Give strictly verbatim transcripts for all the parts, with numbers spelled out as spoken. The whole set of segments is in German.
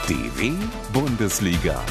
D W Bundesliga.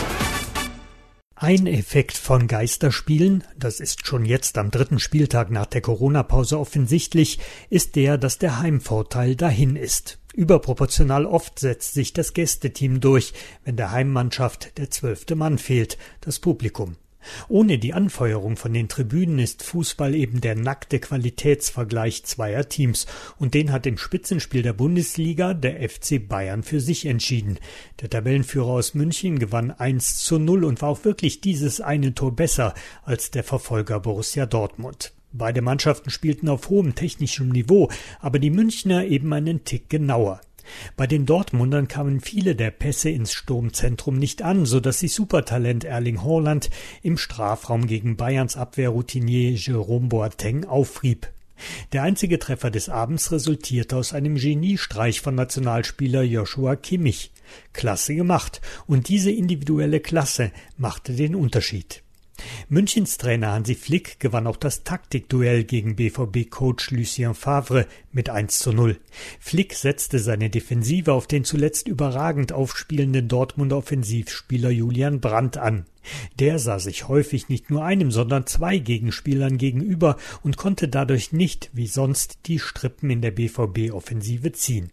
Ein Effekt von Geisterspielen, das ist schon jetzt am dritten Spieltag nach der Corona-Pause offensichtlich, ist der, dass der Heimvorteil dahin ist. Überproportional oft setzt sich das Gästeteam durch, wenn der Heimmannschaft der zwölfte Mann fehlt, das Publikum. Ohne die Anfeuerung von den Tribünen ist Fußball eben der nackte Qualitätsvergleich zweier Teams, und den hat im Spitzenspiel der Bundesliga der F C Bayern für sich entschieden. Der Tabellenführer aus München gewann eins zu null und war auch wirklich dieses eine Tor besser als der Verfolger Borussia Dortmund. Beide Mannschaften spielten auf hohem technischem Niveau, aber die Münchner eben einen Tick genauer. Bei den Dortmundern kamen viele der Pässe ins Sturmzentrum nicht an, sodass sich Supertalent Erling Haaland im Strafraum gegen Bayerns Abwehrroutinier Jerome Boateng aufrieb. Der einzige Treffer des Abends resultierte aus einem Geniestreich von Nationalspieler Joshua Kimmich. Klasse gemacht, und diese individuelle Klasse machte den Unterschied. Münchens Trainer Hansi Flick gewann auch das Taktikduell gegen B V B-Coach Lucien Favre mit eins zu null. Flick setzte seine Defensive auf den zuletzt überragend aufspielenden Dortmunder Offensivspieler Julian Brandt an. Der sah sich häufig nicht nur einem, sondern zwei Gegenspielern gegenüber und konnte dadurch nicht, wie sonst, die Strippen in der B V B-Offensive ziehen.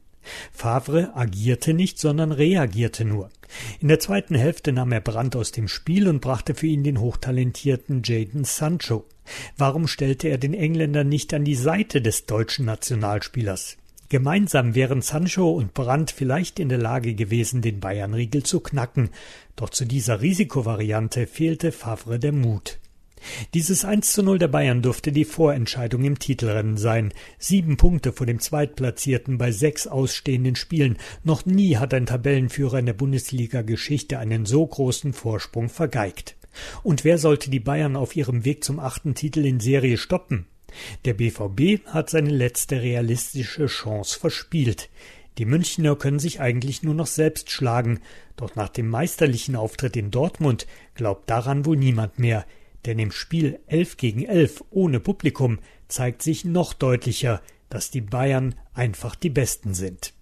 Favre agierte nicht, sondern reagierte nur. In der zweiten Hälfte nahm er Brandt aus dem Spiel und brachte für ihn den hochtalentierten Jadon Sancho. Warum stellte er den Engländer nicht an die Seite des deutschen Nationalspielers? Gemeinsam wären Sancho und Brandt vielleicht in der Lage gewesen, den Bayern-Riegel zu knacken. Doch zu dieser Risikovariante fehlte Favre der Mut. Dieses eins zu null der Bayern dürfte die Vorentscheidung im Titelrennen sein. Sieben Punkte vor dem Zweitplatzierten bei sechs ausstehenden Spielen. Noch nie hat ein Tabellenführer in der Bundesliga-Geschichte einen so großen Vorsprung vergeigt. Und wer sollte die Bayern auf ihrem Weg zum achten Titel in Serie stoppen? Der B V B hat seine letzte realistische Chance verspielt. Die Münchner können sich eigentlich nur noch selbst schlagen. Doch nach dem meisterlichen Auftritt in Dortmund glaubt daran wohl niemand mehr. Denn im Spiel elf gegen elf ohne Publikum zeigt sich noch deutlicher, dass die Bayern einfach die Besten sind.